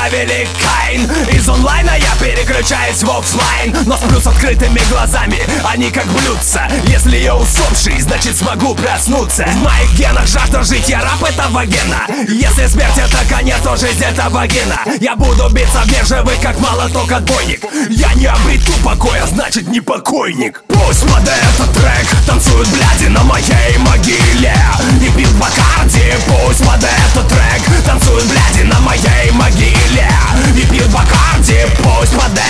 велик Каин. Из онлайна я переключаюсь в оффлайн, но сплю с открытыми глазами, они как блюдца. Если я усопший, значит смогу проснуться. В моих генах жажда жить, я раб этого гена. Если смерть это конец, то жизнь это вагина. Я буду биться в биржевых, как молоток отбойник. Я не обрету покоя, значит не покойник. Пусть под этот трек танцуют бляди на моей могиле и пьют Бакарди. Пусть под этот трек танцуют бляди на моей могиле и пьют Бакарди. Пусть под